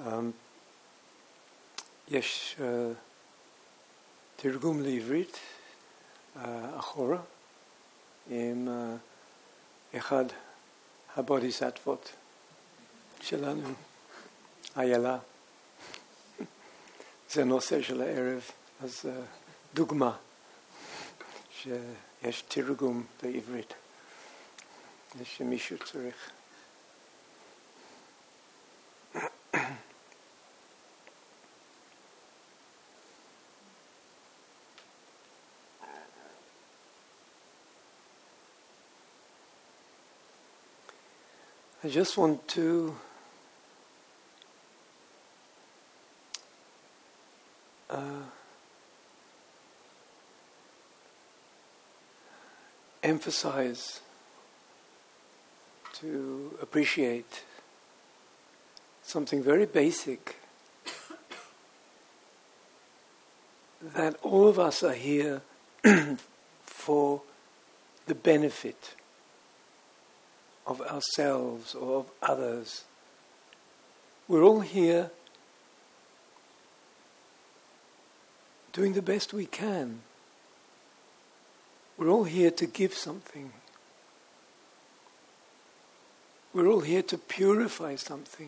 יש תרגום לעברית אחורה עם אחד הבודיסטוות שלנו, איילה. זה נושא של הערב, אז דוגמה שיש תרגום לעברית. זה שמישהו צריך. I just want to emphasize, to appreciate something very basic, that all of us are here for the benefit of ourselves or of others. We're all here doing the best we can. We're all here to give something. We're all here to purify something.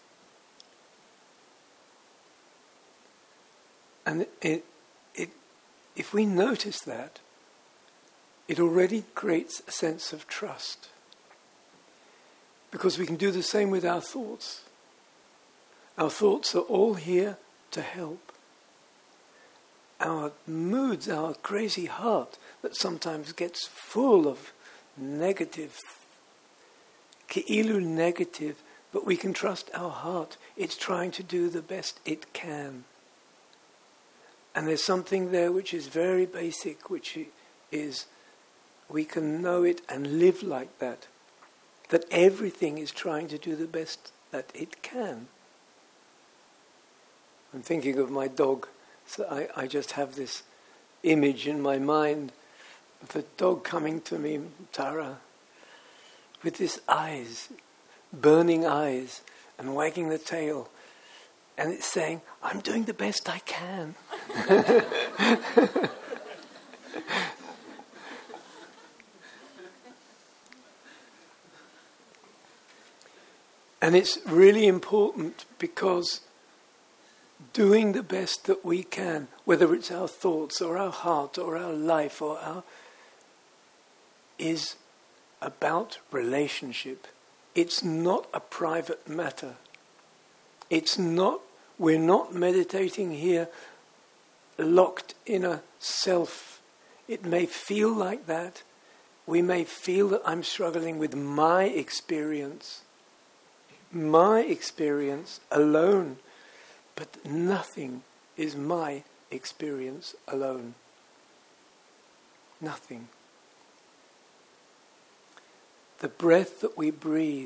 And if we notice that, it already creates a sense of trust. Because we can do the same with our thoughts. Our thoughts are all here to help. Our moods, our crazy heart that sometimes gets full of negative, ki'ilu negative, but we can trust our heart. It's trying to do the best it can. And there's something there which is very basic, which is we can know it and live like that. That everything is trying to do the best that it can. I'm thinking of my dog, so I just have this image in my mind of the dog coming to me, Tara, with his eyes, burning eyes, and wagging the tail, and it's saying, I'm doing the best I can. And it's really important because doing the best that we can, whether it's our thoughts or our heart or our life is about relationship. It's not a private matter. We're not meditating here locked in a self. It may feel like that. We may feel that I'm struggling with my experience alone, but nothing is my experience alone. Nothing. The breath that we breathe,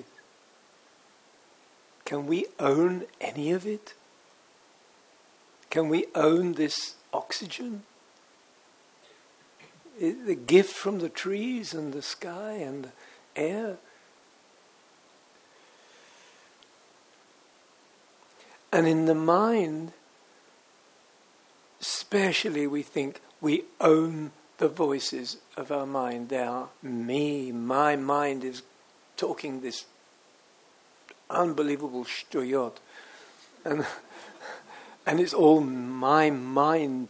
can we own any of it? Can we own this oxygen? The gift from the trees and the sky and the air? And in the mind, especially we think we own the voices of our mind. They are me. My mind is talking this unbelievable shtuyot. And it's all my mind.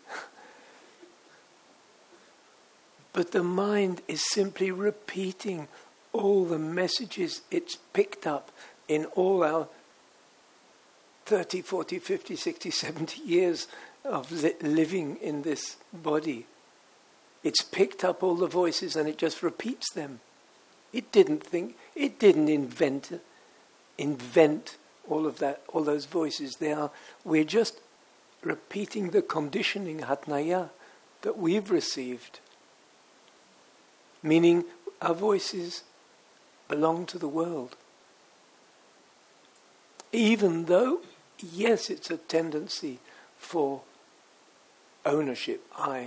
But the mind is simply repeating all the messages it's picked up in all our 30, 40, 50, 60, 70 years of living in this body. It's picked up all the voices and it just repeats them. It didn't invent all of that, all those voices. We're just repeating the conditioning, hatnaya, that we've received. Meaning our voices belong to the world. Even though, yes, it's a tendency for ownership, I.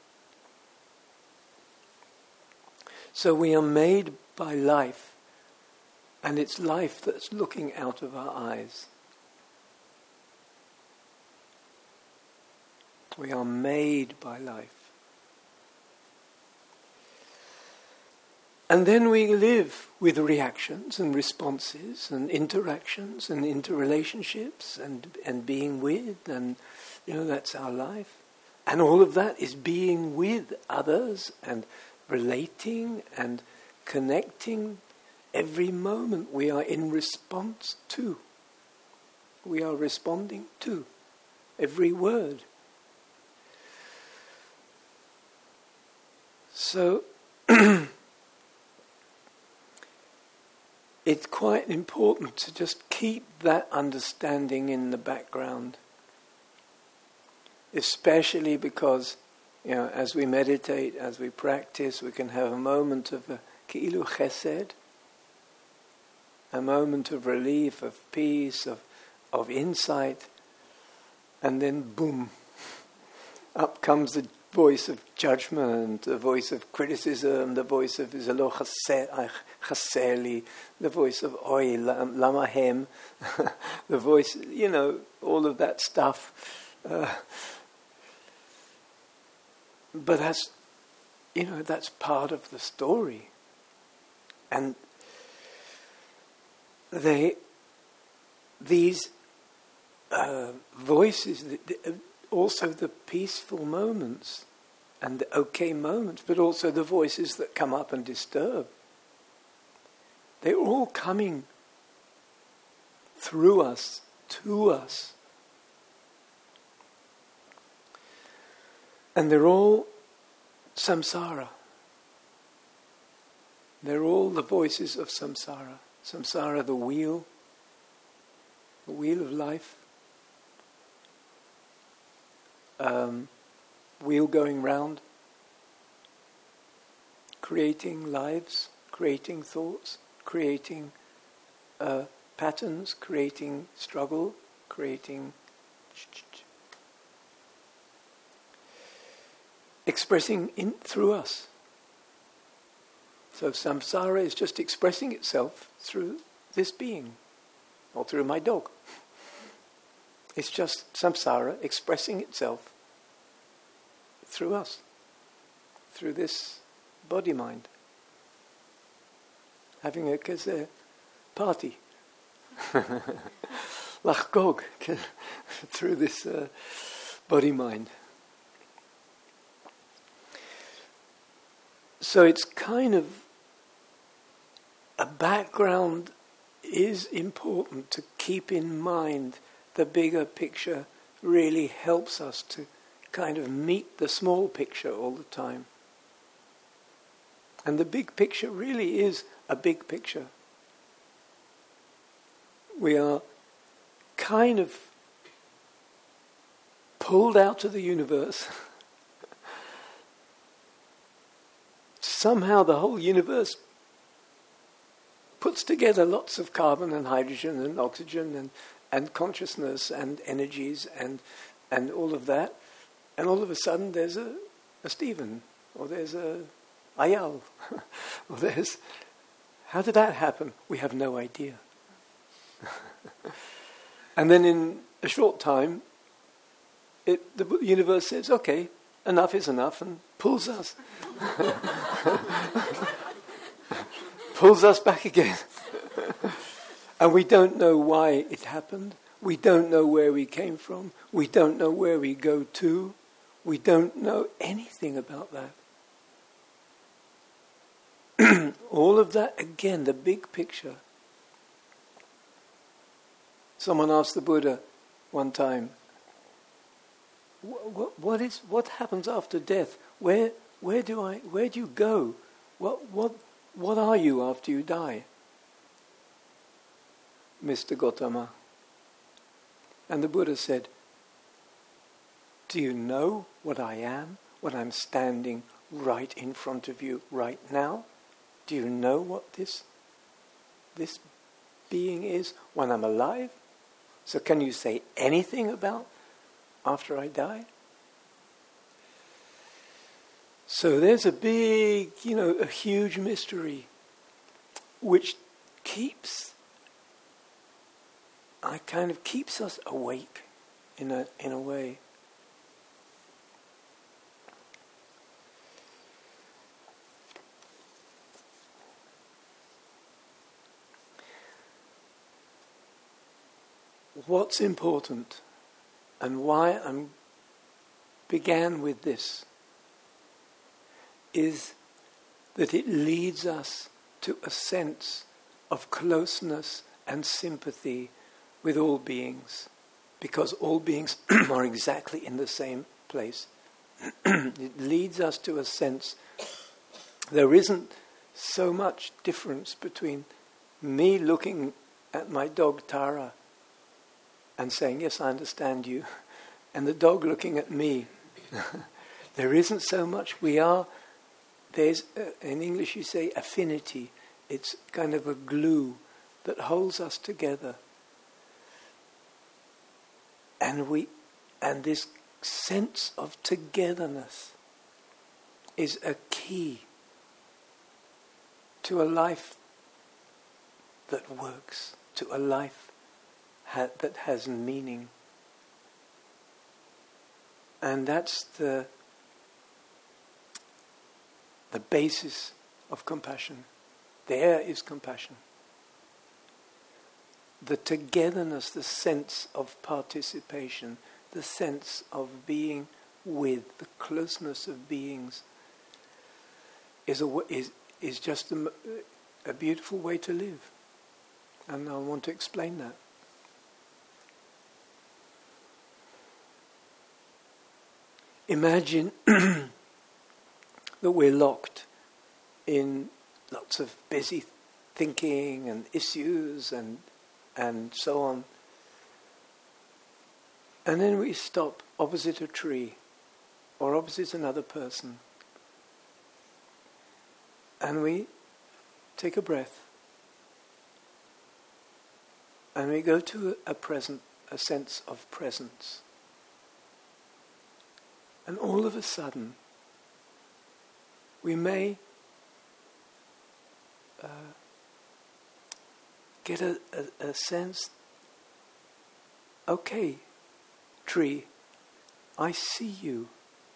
So we are made by life, and it's life that's looking out of our eyes. We are made by life. And then we live with reactions and responses and interactions and interrelationships and being with, and that's our life. And all of that is being with others and relating and connecting. Every moment we are in response to. We are responding to every word. So it's quite important to just keep that understanding in the background, especially because, as we meditate, as we practice, we can have a moment of a ki'ilu chesed, a moment of relief, of peace, of insight, and then boom, up comes the voice of judgment, the voice of criticism, the voice of zelo chaseli, the voice of oi lama hem, the voice, all of that stuff. But that's part of the story. And these voices, also the peaceful moments and the okay moments, but also the voices that come up and disturb, they're all coming through us, to us. And they're all samsara. They're all the voices of samsara. Samsara, the wheel of life. Wheel going round, creating lives, creating thoughts, creating patterns, creating struggle, creating expressing through us. So samsara is just expressing itself through this being, or through my dog. It's just samsara expressing itself through us, through this body-mind. Having a kazeh party. Lachgog, through this body-mind. So it's kind of a background is important to keep in mind. The bigger picture really helps us to kind of meet the small picture all the time. And the big picture really is a big picture. We are kind of pulled out of the universe. Somehow the whole universe puts together lots of carbon and hydrogen and oxygen and consciousness and energies and all of that. And all of a sudden there's a Stephen, or there's a Ayal, or there's... How did that happen? We have no idea. And then in a short time, the universe says, okay, enough is enough, and pulls us. Pulls us back again. And we don't know why it happened. We don't know where we came from. We don't know where we go to. We don't know anything about that. All of that, again, the big picture. Someone asked the Buddha one time, what happens after death? Where do you go? What are you after you die, Mr. Gautama? And the Buddha said, do you know what I am when I'm standing right in front of you right now? Do you know what this being is when I'm alive? So can you say anything about after I die? So there's a big, a huge mystery which keeps us awake in a way. what's important and why I began with this is that it leads us to a sense of closeness and sympathy with all beings, because all beings are exactly in the same place. It leads us to a sense there isn't so much difference between me looking at my dog Tara and saying, yes, I understand you, and the dog looking at me. There isn't so much. There's, in English you say affinity. It's kind of a glue that holds us together. And this sense of togetherness is a key to a life that works, to a life that has meaning. And that's the basis of compassion. There is compassion. The togetherness, the sense of participation, the sense of being with, the closeness of beings is just a beautiful way to live. And I want to explain that. Imagine that we're locked in lots of busy thinking and issues and so on. And then we stop opposite a tree or opposite another person. And we take a breath. And we go to a sense of presence. And all of a sudden, we may get a sense, okay, tree, I see you.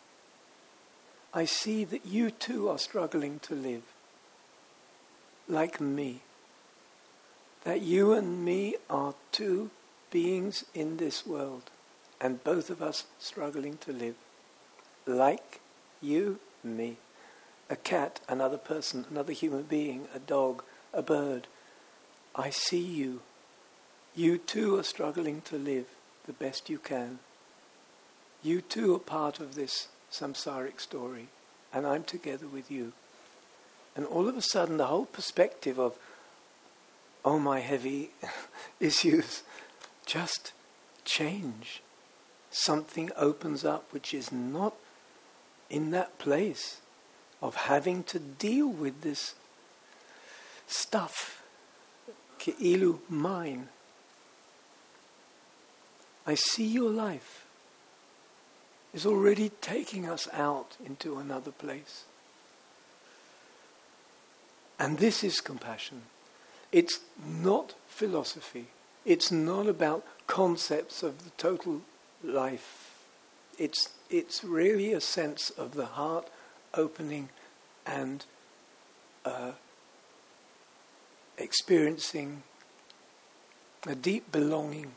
I see that you too are struggling to live, like me. That you and me are two beings in this world, and both of us struggling to live, like you, me. A cat, another person, another human being, a dog, a bird. I see you. You too are struggling to live the best you can. You too are part of this samsaric story, and I'm together with you. And all of a sudden the whole perspective of, oh, my heavy issues, just change. Something opens up which is not in that place of having to deal with this stuff, ke'ilu, mine. I see your life is already taking us out into another place. And this is compassion. It's not philosophy. It's not about concepts of the total life. It's really a sense of the heart opening and experiencing a deep belonging.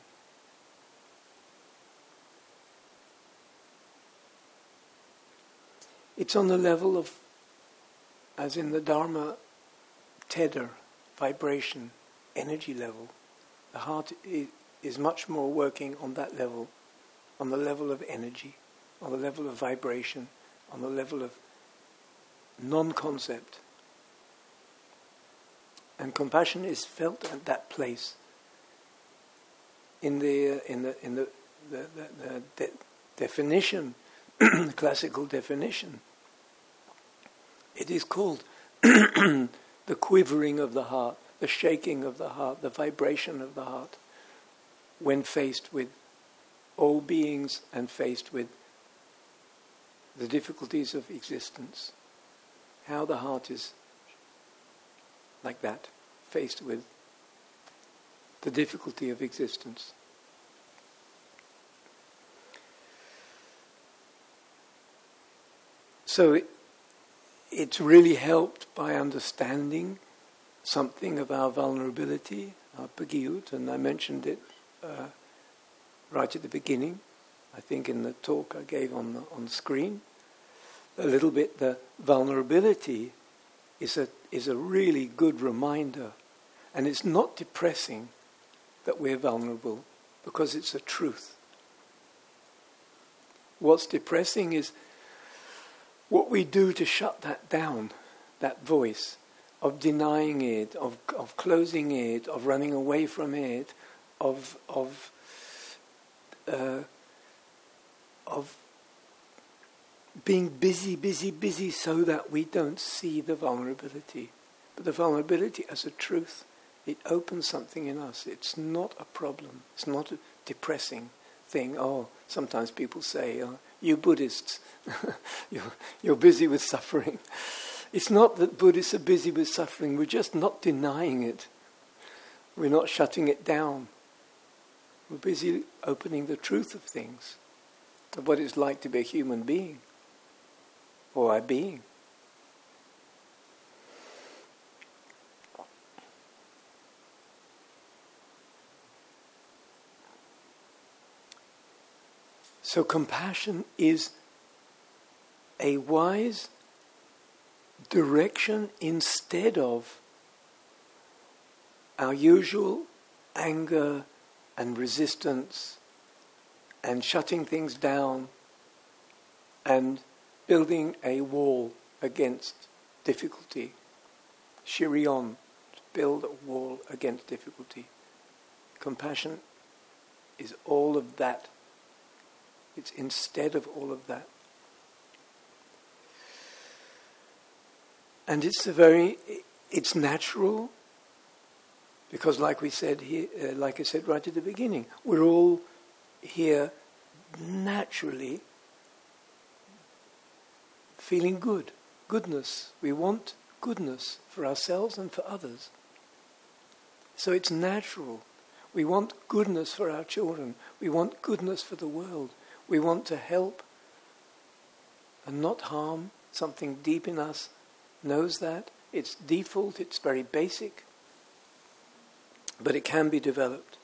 It's on the level of, as in the Dharma, tether, vibration, energy level. The heart is much more working on that level, on the level of energy, on the level of vibration, on the level of non-concept. And compassion is felt at that place. In the definition, the classical definition, it is called the quivering of the heart, the shaking of the heart, the vibration of the heart, when faced with all beings and faced with the difficulties of existence. How the heart is like that, faced with the difficulty of existence. So it's really helped by understanding something of our vulnerability, our pagiyut, and I mentioned it right at the beginning, I think in the talk I gave on the screen, a little bit the vulnerability is a really good reminder. And it's not depressing that we're vulnerable, because it's a truth. What's depressing is what we do to shut that down, that voice, of denying it, of closing it, of running away from it, of being busy so that we don't see the vulnerability. But the vulnerability as a truth, it opens something in us. It's not a problem. It's not a depressing thing. Oh, sometimes people say, oh, you Buddhists, you're busy with suffering. It's not that Buddhists are busy with suffering. We're just not denying it. We're not shutting it down. We're busy opening the truth of things, of what it's like to be a human being, or a being. So compassion is a wise direction instead of our usual anger and resistance and shutting things down and building a wall against difficulty. Shirion, to build a wall against difficulty. Compassion is all of that. It's instead of all of that. And it's natural, because like we said here, like I said right at the beginning, we're all here naturally feeling goodness. We want goodness for ourselves and for others. So it's natural. We want goodness for our children. We want goodness for the world. We want to help and not harm. Something deep in us knows that. It's default, it's very basic, but it can be developed.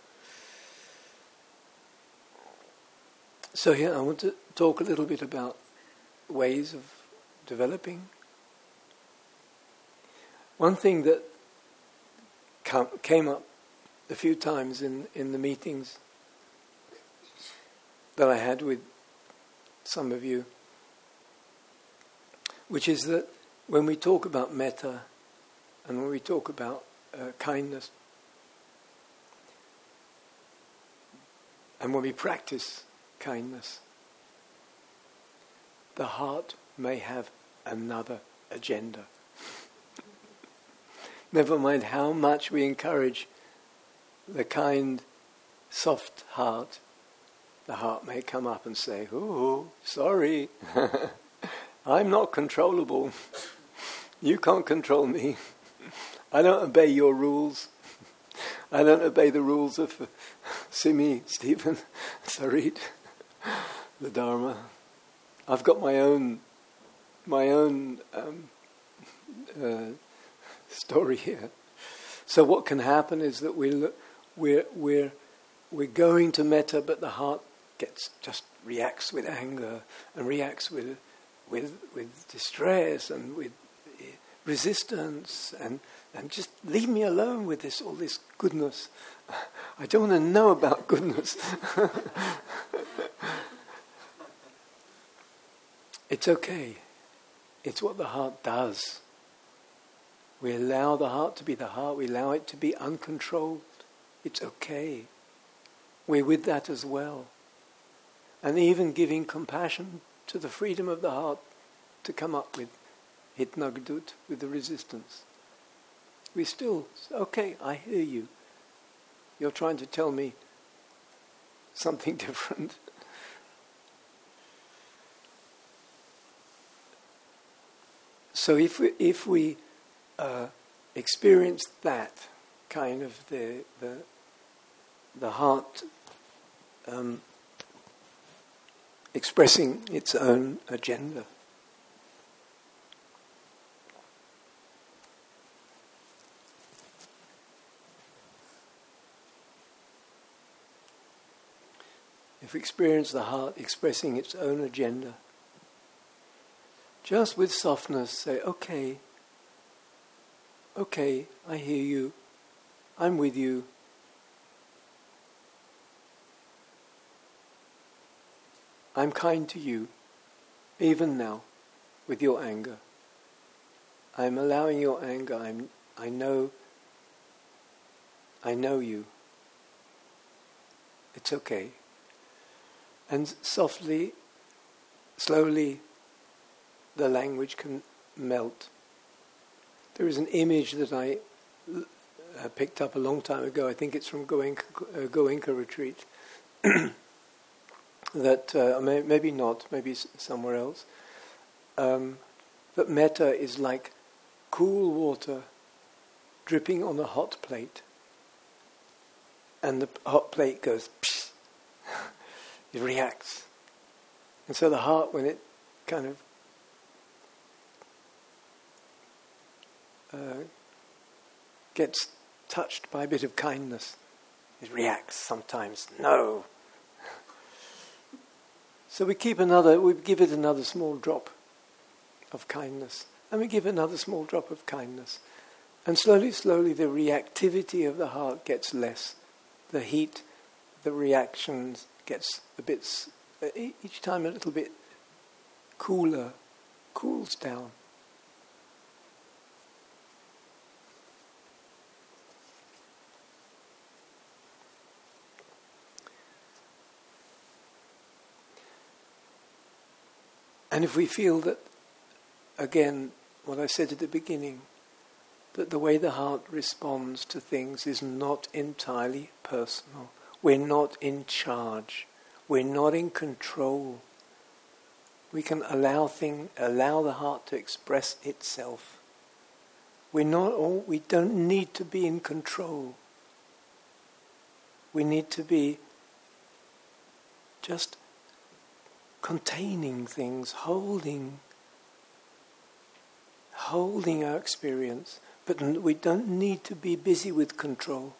So here I want to talk a little bit about ways of developing. One thing that came up a few times in the meetings that I had with some of you, which is that when we talk about metta and when we talk about kindness, and when we practice kindness, the heart may have another agenda. Never mind how much we encourage the kind, soft heart, the heart may come up and say, "Oh, sorry, I'm not controllable. You can't control me. I don't obey your rules. I don't obey the rules of Simi, Stephen, Sarit, the Dharma. I've got my own story here." So what can happen is that we're going to metta, but the heart reacts with anger and reacts with distress and with resistance and just leave me alone with all this goodness. I don't want to know about goodness. It's okay. It's what the heart does. We allow the heart to be the heart. We allow it to be uncontrolled. It's okay. We're with that as well. And even giving compassion to the freedom of the heart to come up with hitnagdut, with the resistance. We still, okay, I hear you. You're trying to tell me something different. So if we experience that kind of the heart expressing its own agenda, If we experience the heart expressing its own agenda, just with softness say, okay, I hear you, I'm with you. I'm kind to you, even now, with your anger. I'm allowing your anger. I know you. It's okay. And softly, slowly, the language can melt. There is an image that I picked up a long time ago. I think it's from Goenka retreat. That maybe not, maybe somewhere else. But metta is like cool water dripping on a hot plate, and the hot plate goes psh, it reacts, and so the heart, when it kind of gets touched by a bit of kindness, it reacts sometimes. No. So we give it another small drop of kindness, and we give another small drop of kindness, and slowly, the reactivity of the heart gets less. The heat, the reactions gets a bit, each time a little bit cooler, cools down. And if we feel that, again, what I said at the beginning, that the way the heart responds to things is not entirely personal. We're not in charge. We're not in control. We can allow the heart to express itself. We don't need to be in control. We need to be just containing things, holding our experience, but we don't need to be busy with control.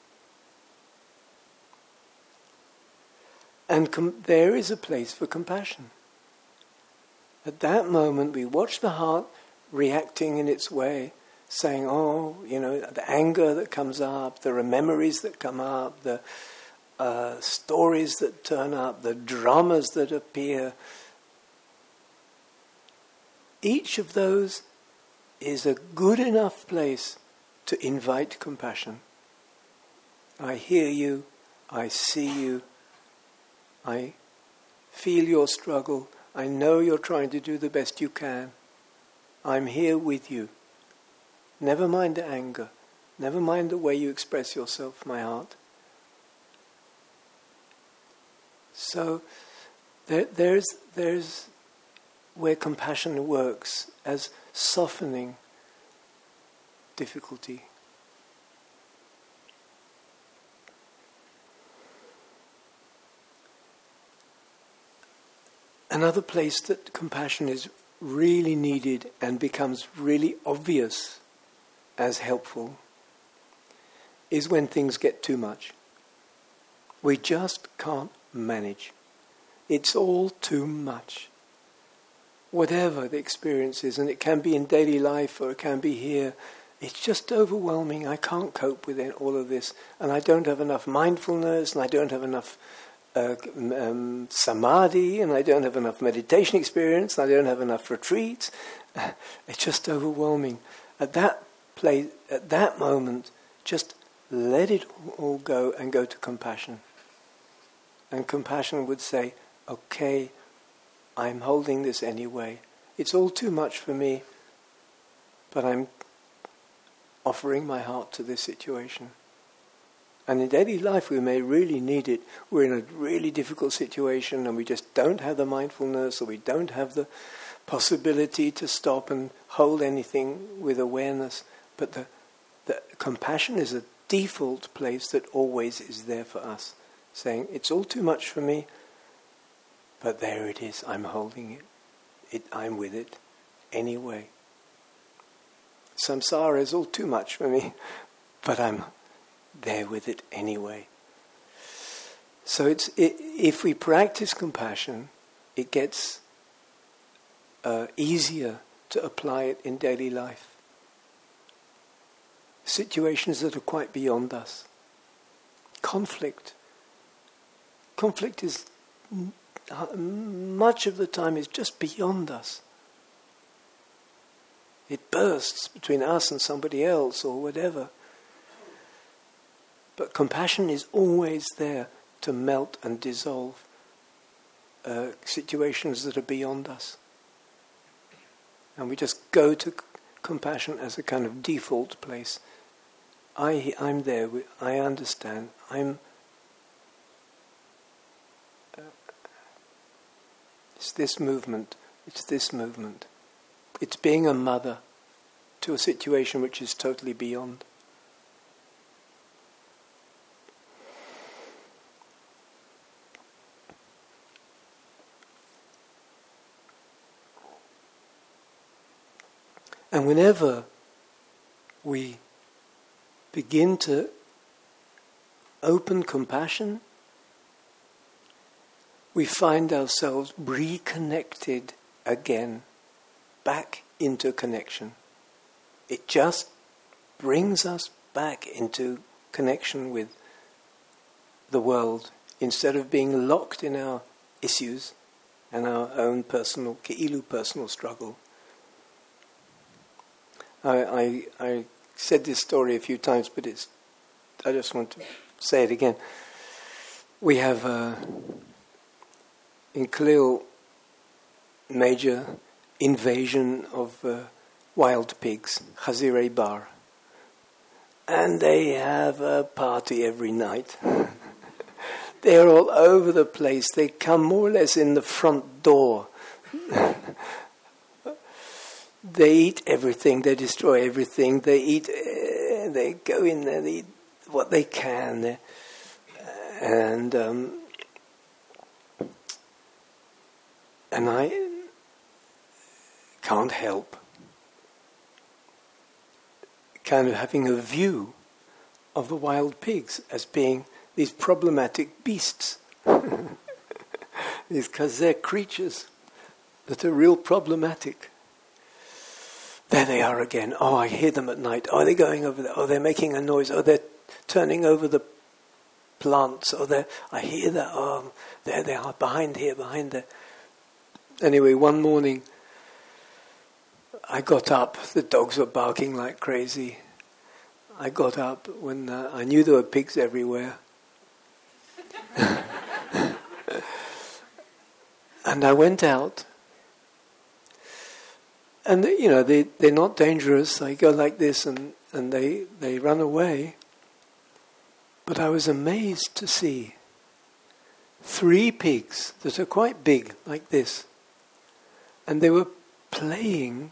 And there is a place for compassion. At that moment, we watch the heart reacting in its way, saying, the anger that comes up, there are memories that come up, the stories that turn up, the dramas that appear. Each of those is a good enough place to invite compassion. I hear you, I see you, I feel your struggle, I know you're trying to do the best you can. I'm here with you. Never mind the anger, never mind the way you express yourself, my heart. So there's where compassion works as softening difficulty. Another place that compassion is really needed and becomes really obvious as helpful is when things get too much. We just can't manage. It's all too much. Whatever the experience is, and it can be in daily life or it can be here, it's just overwhelming. I can't cope with all of this, and I don't have enough mindfulness, and I don't have enough samadhi, and I don't have enough meditation experience, and I don't have enough retreats. It's just overwhelming. At that place, at that moment, just let it all go and go to compassion. And compassion would say, okay, I'm holding this anyway. It's all too much for me, but I'm offering my heart to this situation. And in daily life we may really need it. We're in a really difficult situation and we just don't have the mindfulness, or we don't have the possibility to stop and hold anything with awareness. But the compassion is a default place that always is there for us, saying, it's all too much for me, but there it is, I'm holding it. I'm with it anyway. Samsara is all too much for me, but I'm there with it anyway. So if we practice compassion, it gets easier to apply it in daily life. Situations that are quite beyond us. Conflict is much of the time is just beyond us. It bursts between us and somebody else or whatever. But compassion is always there to melt and dissolve situations that are beyond us. And we just go to compassion as a kind of default place. I'm there, I understand, it's this movement. It's being a mother to a situation which is totally beyond. And whenever we begin to open compassion, we find ourselves reconnected again, back into connection. It just brings us back into connection with the world, instead of being locked in our issues and our own personal struggle. I said this story a few times, but I just want to say it again. We have in Khalil major invasion of wild pigs, Khazirei Bar. And they have a party every night. They're all over the place. They come more or less in the front door. They eat everything, they destroy everything, they go in there, they eat what they can. And I can't help kind of having a view of the wild pigs as being these problematic beasts. Because they're creatures that are real problematic. There they are again. Oh, I hear them at night. Oh, they're going over there. Oh, they're making a noise. Oh, they're turning over the plants. Oh, I hear that. Oh, there they are, behind there. Anyway, one morning, I got up. The dogs were barking like crazy. I got up when I knew there were pigs everywhere. And I went out. And they're not dangerous. I go like this and they run away. But I was amazed to see 3 pigs that are quite big, like this. And they were playing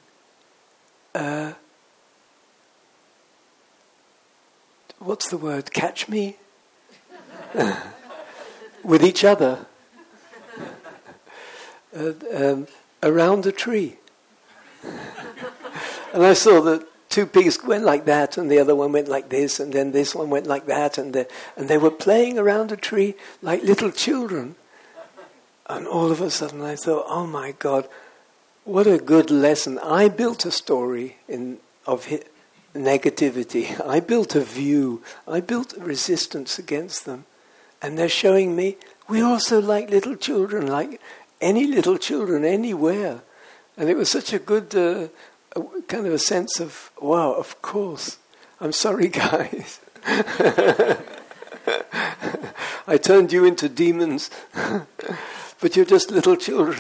what's the word? Catch me? With each other. Around a tree. And I saw that 2 pigs went like that, and the other one went like this, and then this one went like that, and they were playing around a tree like little children. And all of a sudden I thought, oh my God, what a good lesson. I built a story of negativity. I built a view. I built a resistance against them. And they're showing me, we're also like little children, like any little children anywhere. And it was such a good kind of a sense of, wow, of course. I'm sorry, guys. I turned you into demons, but you're just little children.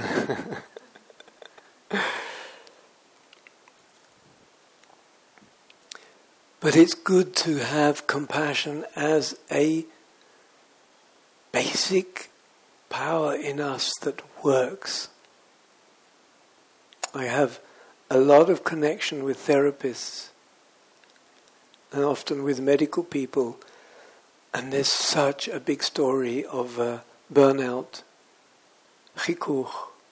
But it's good to have compassion as a basic power in us that works. I have a lot of connection with therapists and often with medical people, and there's such a big story of burnout, chikuch,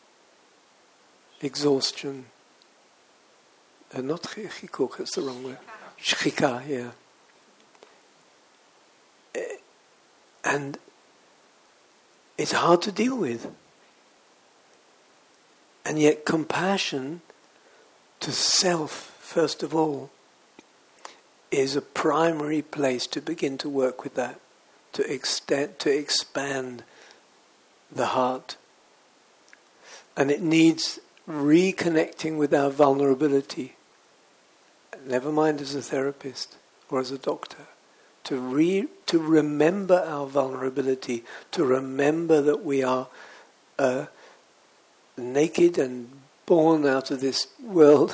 exhaustion. Not chikuch, that's the wrong word. Shchika, yeah. And It's hard to deal with. And yet compassion to self, first of all, is a primary place to begin to work with that, to expand the heart. And it needs reconnecting with our vulnerability, never mind as a therapist or as a doctor, to remember our vulnerability, to remember that we are naked and born out of this world.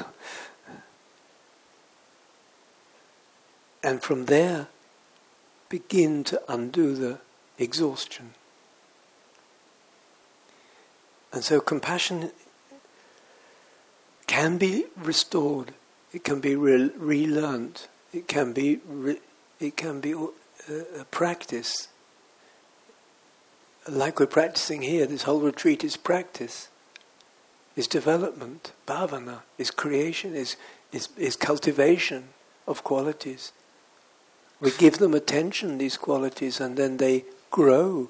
And from there, begin to undo the exhaustion. And so compassion can be restored. It can be relearned. It can be a practice. Like we're practicing here, this whole retreat is practice, is development, bhavana, is creation, is cultivation of qualities. We give them attention, these qualities, and then they grow.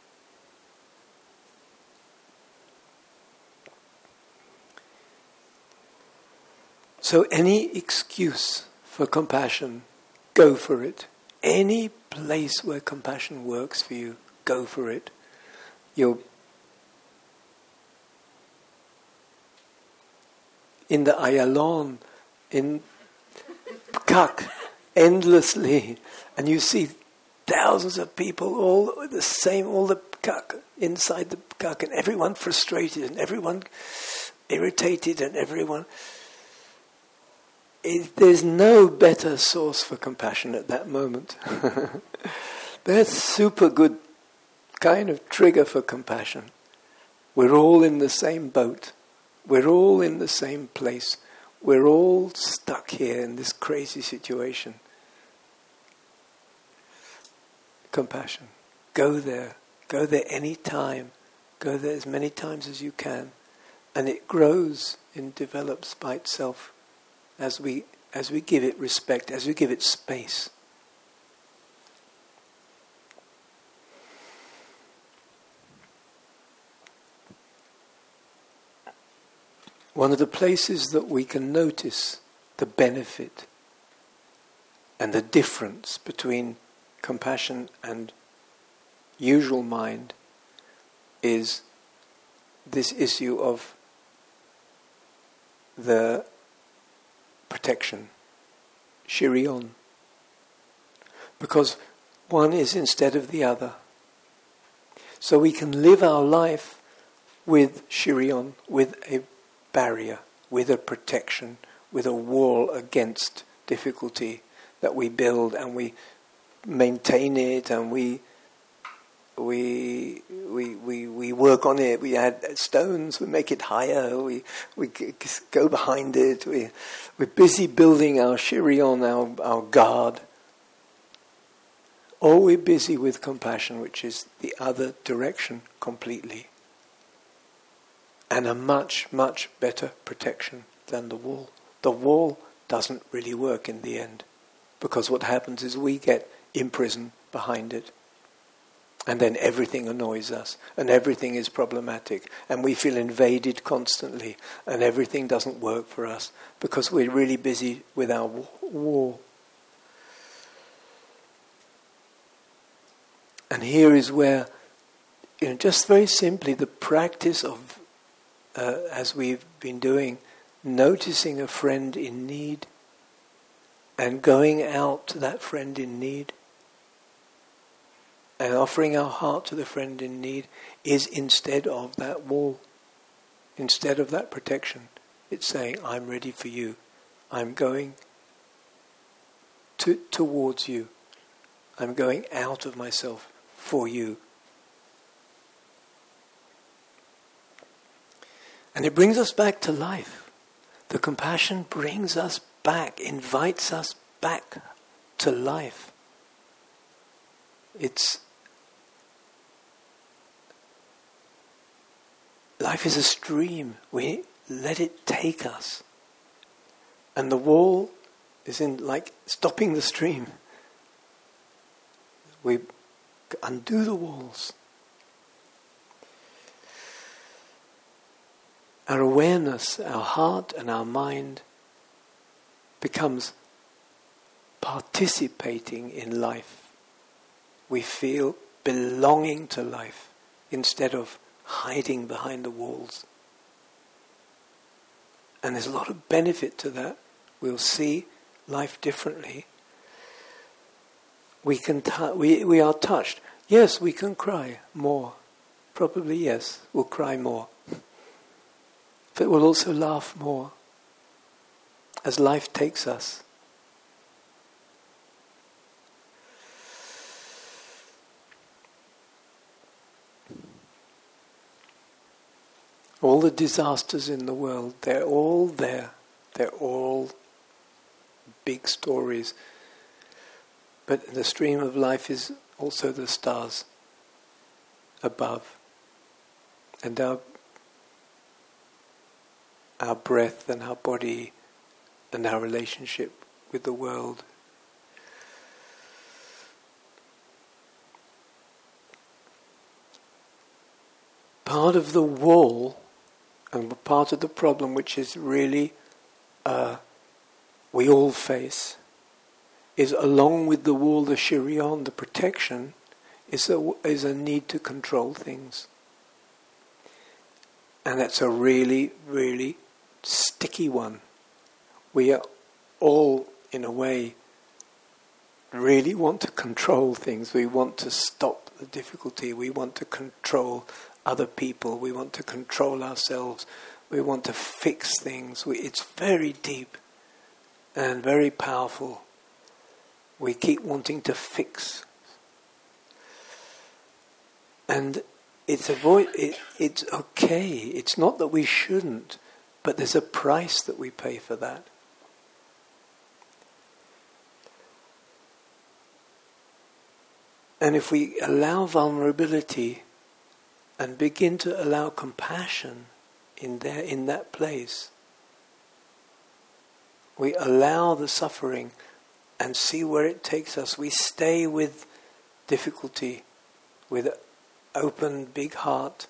So any excuse for compassion, go for it. Any place where compassion works for you, go for it. You're in the Ayalon, in Kak, endlessly, and you see thousands of people, all the same, all the Kak, inside the Kak, and everyone frustrated, and everyone irritated, and everyone... There's no better source for compassion at that moment. That's super good kind of trigger for compassion. We're all in the same boat. We're all in the same place. We're all stuck here in this crazy situation. Compassion. Go there. Go there any time. Go there as many times as you can. And it grows and develops by itself as we give it respect, as we give it space. One of the places that we can notice the benefit and the difference between compassion and usual mind is this issue of the protection, shirion. Because one is instead of the other. So we can live our life with shirion, with a barrier, with a protection, with a wall against difficulty that we build, and we maintain it, and we work on it. We add stones, we make it higher, we go behind it. We're busy building our shirion, our guard. Or we're busy with compassion, which is the other direction completely. And a much, much better protection than the wall. The wall doesn't really work in the end, because what happens is we get imprisoned behind it. And then everything annoys us, and everything is problematic, and we feel invaded constantly, and everything doesn't work for us, because we're really busy with our wall. And here is where, just very simply, the practice of, as we've been doing, noticing a friend in need, and going out to that friend in need, and offering our heart to the friend in need, is instead of that wall, instead of that protection. It's saying, I'm ready for you. I'm going towards you. I'm going out of myself for you. And it brings us back to life. The compassion brings us back, invites us back to life. Life is a stream. We let it take us. And the wall is in like stopping the stream. We undo the walls. our awareness, our heart and our mind becomes participating in life. We feel belonging to life instead of hiding behind the walls. And there's a lot of benefit to that. We'll see life differently. We are touched. Yes, we can cry more. Probably yes, we'll cry more. But we'll also laugh more as life takes us. All the disasters in the world, they're all there. They're all big stories. But the stream of life is also the stars above. And our breath and our body and our relationship with the world. Part of the wall and part of the problem, which is really we all face, is along with the wall, the shirion, the protection, is a need to control things. And that's a really, really sticky one. We are all, in a way, really want to control things. We want to stop the difficulty. We want to control other people. We want to control ourselves. We want to fix things. It's very deep and very powerful. We keep wanting to fix. And it's okay. It's not that we shouldn't, but there's a price that we pay for that. And if we allow vulnerability and begin to allow compassion in that place, we allow the suffering and see where it takes us. We stay with difficulty, with open, big heart.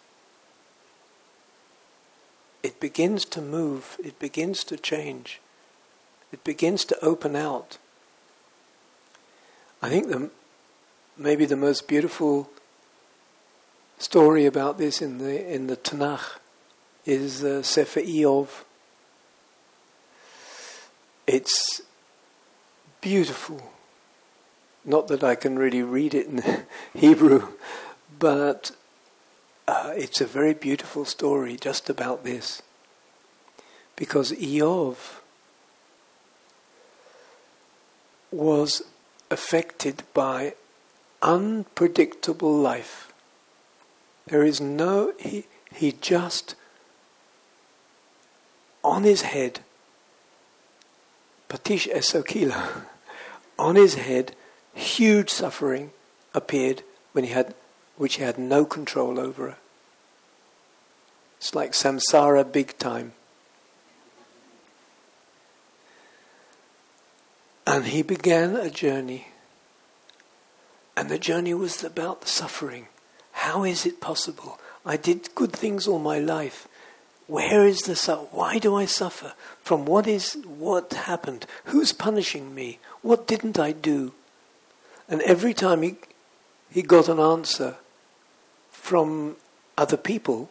It begins to move, it begins to change, it begins to open out. I think maybe the most beautiful story about this in the Tanakh is Sefer Iyov. It's beautiful. Not that I can really read it in Hebrew, but it's a very beautiful story just about this. Because Iyov was affected by unpredictable life. There is he just, on his head, Patish Esokila, on his head, huge suffering appeared which he had no control over. It's like samsara big time. And he began a journey. And the journey was about the suffering. How is it possible? I did good things all my life. Where is the suffering? Why do I suffer? From what happened? Who's punishing me? What didn't I do? And every time he got an answer from other people,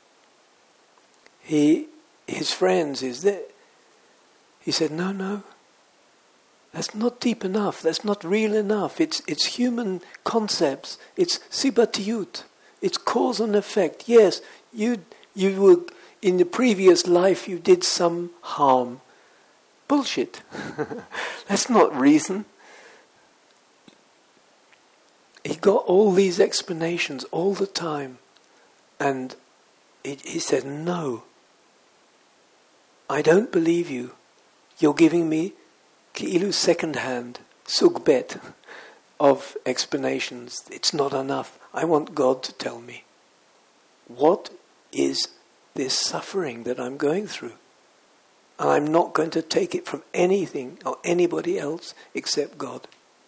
his friends, he said, no, that's not deep enough, that's not real enough, it's human concepts, it's sibatiyut, it's cause and effect. Yes, you were, in the previous life you did some harm. Bullshit. That's not reason. He got all these explanations all the time, and he said, no, I don't believe you. You're giving me ki'ilu second hand, sugbet, of explanations. It's not enough. I want God to tell me. What is this suffering that I'm going through? And I'm not going to take it from anything or anybody else except God.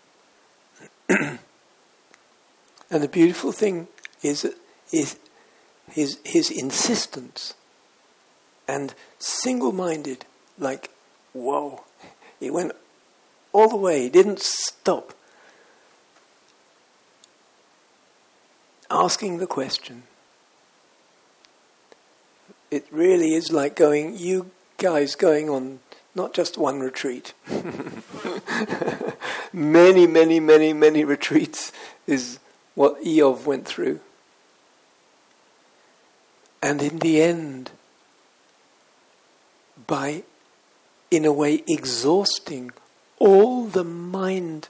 And the beautiful thing is his insistence and single-minded, like, whoa. It went all the way, it didn't stop. Asking the question. It really is like you guys going on not just one retreat. Many, many, many, many retreats is what Eov went through. And in the end, by, in a way, exhausting all the mind,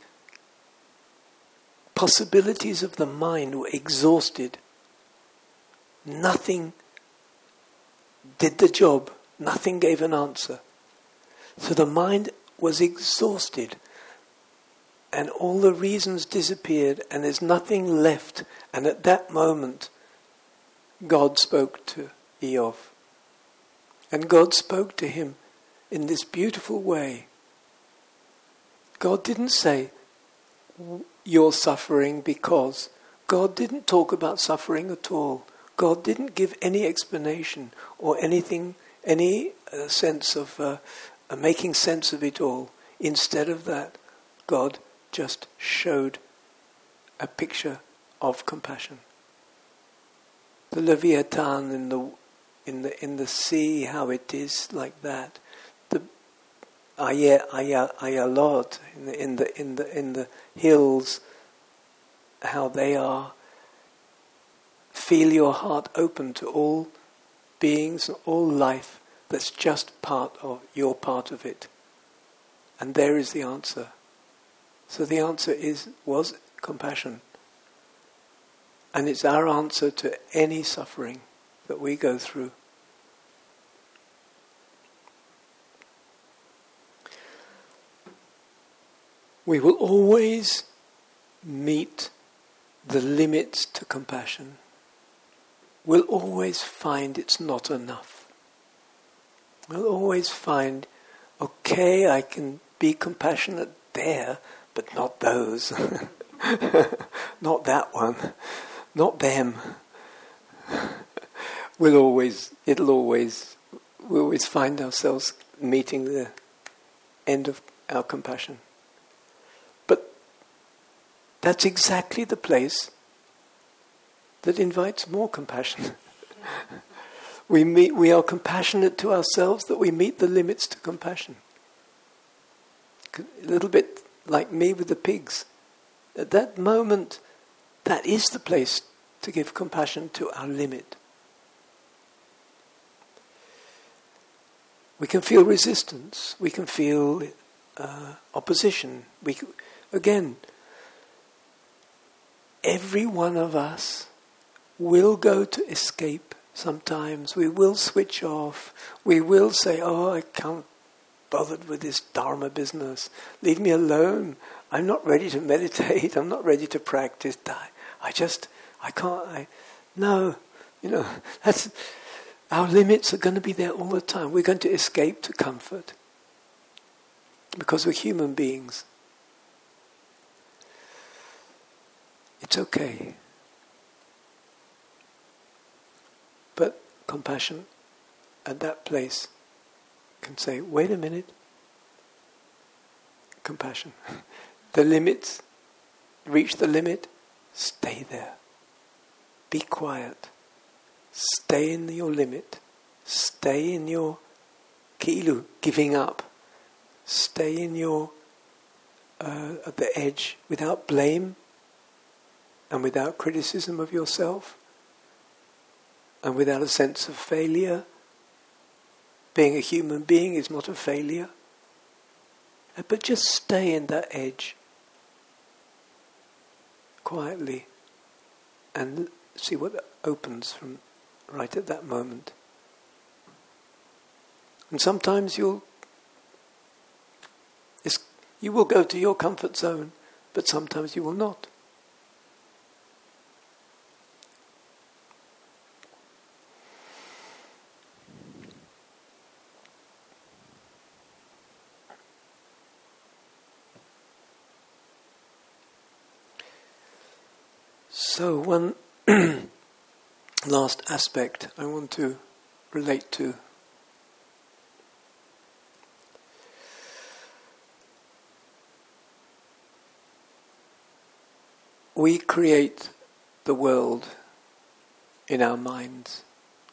possibilities of the mind were exhausted. Nothing did the job. Nothing gave an answer. So the mind was exhausted, and all the reasons disappeared, and there's nothing left. And at that moment, God spoke to Eov. And God spoke to him in this beautiful way. God didn't say, you're suffering because. God didn't talk about suffering at all. God didn't give any explanation or anything, any sense of making sense of it all. Instead of that, God just showed a picture of compassion. The Leviathan in the sea, how it is like that. The Ayalot in the hills, how they are. Feel your heart open to all beings and all life. That's just your part of it. And there is the answer. So the answer was compassion. And it's our answer to any suffering that we go through. We will always meet the limits to compassion. We'll always find it's not enough. We'll always find, okay, I can be compassionate there, but not those. Not that one. Not them. We'll always find ourselves meeting the end of our compassion. But that's exactly the place that invites more compassion. We are compassionate to ourselves that we meet the limits to compassion. A little bit like me with the pigs. At that moment, that is the place to give compassion to our limit. We can feel resistance. We can feel opposition. Again, every one of us will go to escape sometimes. We will switch off. We will say, I can't bothered with this Dharma business. Leave me alone. I'm not ready to meditate. I'm not ready to practice. No. That's, our limits are going to be there all the time. We're going to escape to comfort. Because we're human beings. It's okay. But compassion at that place can say, wait a minute. Compassion. The limits, reach the limit, stay there. Be quiet. Stay in your limit. Stay in your kilu, giving up. Stay in your, at the edge, without blame and without criticism of yourself and without a sense of failure. Being a human being is not a failure. But just stay in that edge quietly and see what opens from right at that moment. And sometimes you will go to your comfort zone, but sometimes you will not. So one last aspect I want to relate to we create the world in our minds.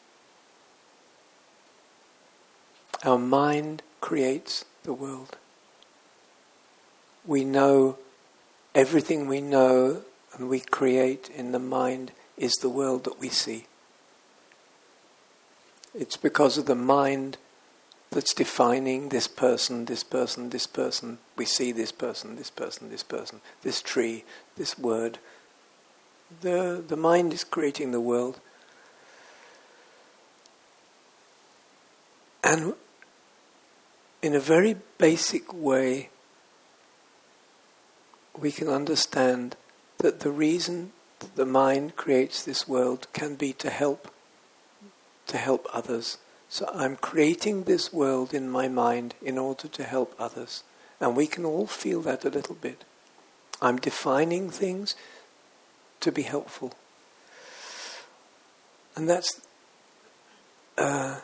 Our mind creates the world. We know everything we know and we create in the mind is the world that we see. It's because of the mind that's defining this person, this person, this person. We see this person, this person, this person, this tree, this word. The mind is creating the world. And in a very basic way, we can understand that the reason that the mind creates this world can be to help others. So I'm creating this world in my mind in order to help others. And we can all feel that a little bit. I'm defining things to be helpful. And that's the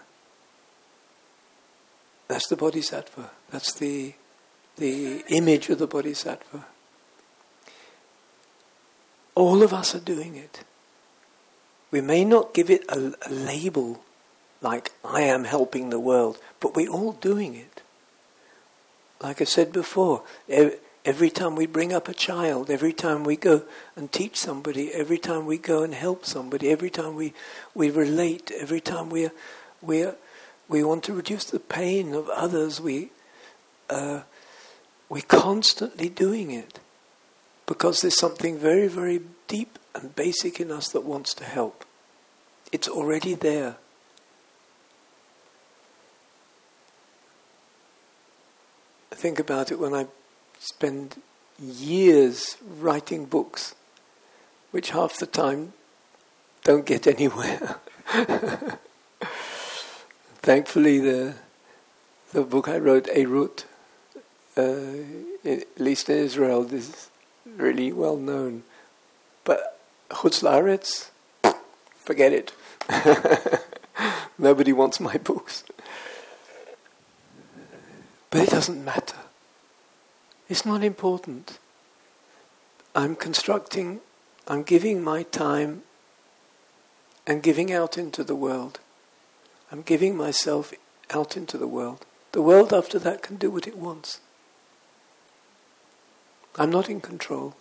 Bodhisattva. That's the image of the Bodhisattva. All of us are doing it. We may not give it a label like I am helping the world, but we're all doing it. Like I said before, every time we bring up a child, every time we go and teach somebody, every time we go and help somebody, every time we relate, every time we want to reduce the pain of others, we're constantly doing it because there's something very, very deep and basic in us that wants to help. It's already there. Think about it when I spend years writing books, which half the time don't get anywhere. Thankfully, the book I wrote, Eirut, at least in Israel, is really well known. But Chutz La'aretz, forget it. Nobody wants my books. But it doesn't matter. It's not important. I'm giving my time and giving out into the world. I'm giving myself out into the world. The world after that can do what it wants. I'm not in control.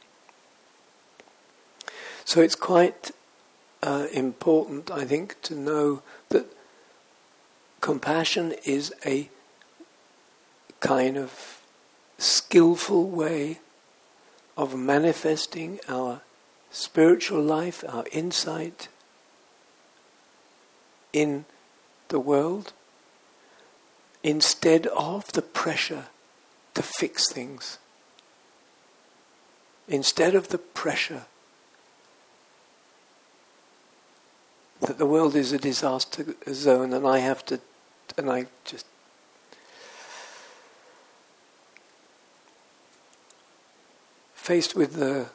So it's quite important, I think, to know that compassion is a kind of skillful way of manifesting our spiritual life, our insight in the world, instead of the pressure to fix things. Instead of the pressure that the world is a disaster zone and I just faced with the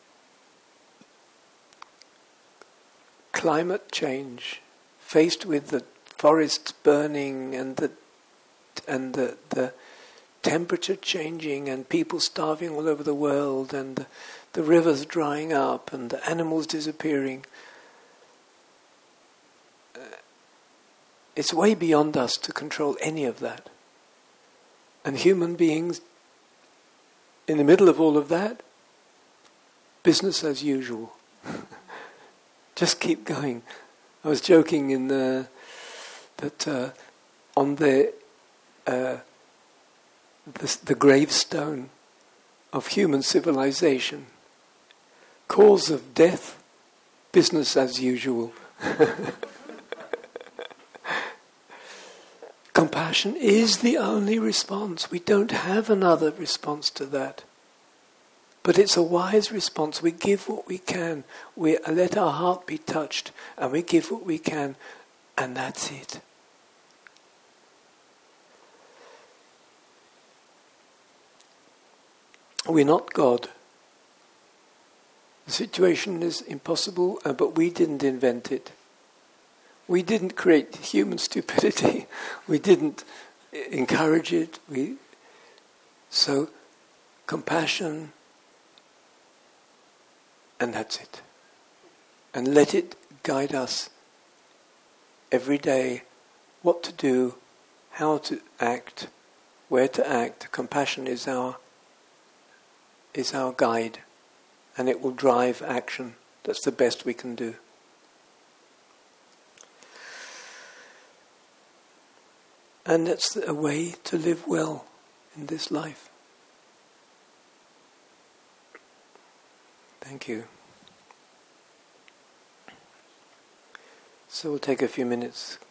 climate change, faced with the forests burning and the temperature changing and people starving all over the world and the rivers drying up and the animals disappearing. It's way beyond us to control any of that. And human beings, in the middle of all of that, business as usual. Just keep going. I was joking that on the gravestone of human civilization, cause of death, business as usual. Compassion is the only response. We don't have another response to that. But it's a wise response. We give what we can. We let our heart be touched and we give what we can, and that's it. We're not God. The situation is impossible, but we didn't invent it. We didn't create human stupidity. We didn't encourage it. So compassion And that's it. And let it guide us every day, what to do, how to act, where to act. Compassion is our guide, and it will drive action. That's the best we can do. And that's a way to live well in this life. Thank you. So we'll take a few minutes.